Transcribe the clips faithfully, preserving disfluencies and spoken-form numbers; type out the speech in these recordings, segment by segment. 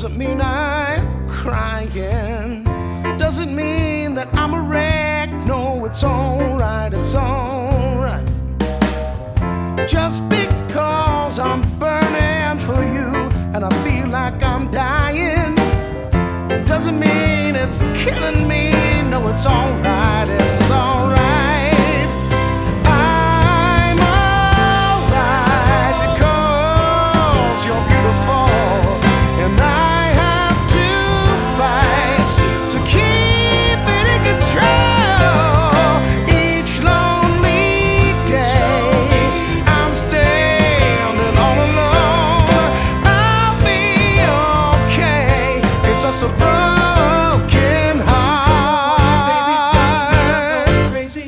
Doesn't mean I'm crying, doesn't mean that I'm a wreck. No, it's alright, it's alright. Just because I'm burning for you and I feel like I'm dying, doesn't mean it's killing me. No, it's alright, it's alright. I'm alright because you're beautiful, and I have to fight to keep it in control. Each lonely day I'm standing all alone. I'll be okay. It's just a broken heart. Crazy.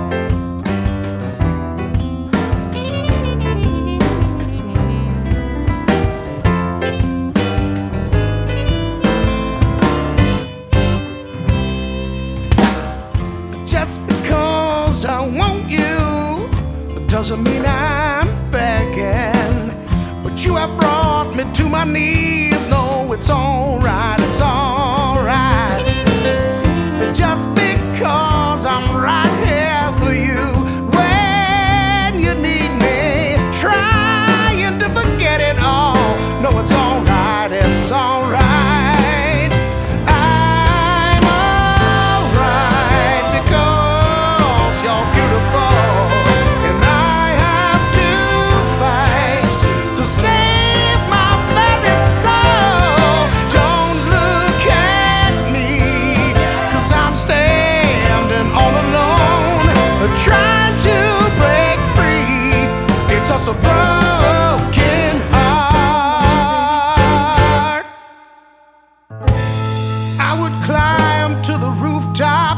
Just because I want you doesn't mean I'm begging, but you have brought me to my knees. No, it's alright, it's alright. Just because I'm right here for you when you need me, trying to forget it all. No, it's alright, it's alright. I'm alright because you're beautiful, and I have to fight to save my very soul. Don't look at me, 'cause I'm standing all alone, trying to break free. It's just a broken heart. I would climb to the rooftop,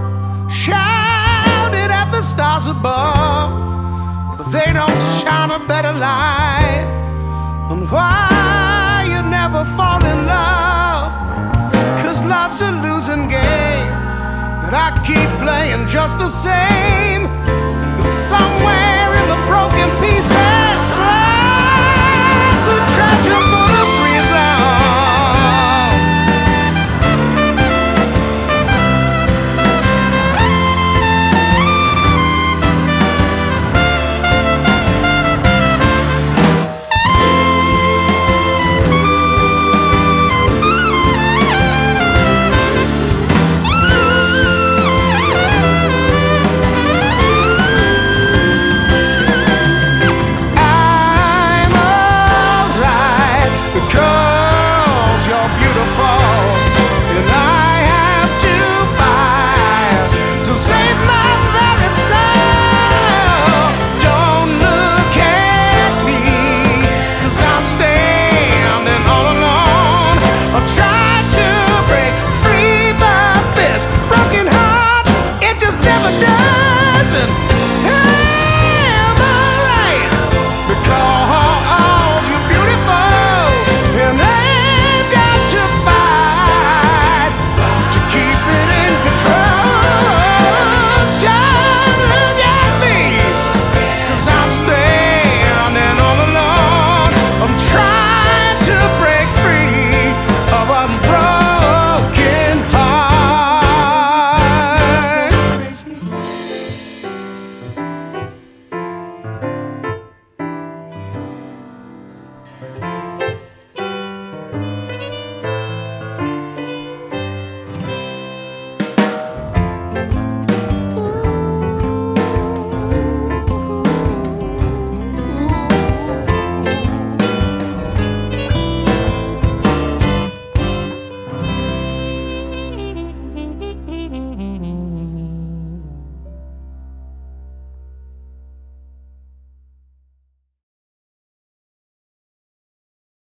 shout it at the stars above, but they don't shine a better light on why you never fall in love. 'Cause love's a losing game that I keep playing just the same. 'Cause somewhere in the broken pieces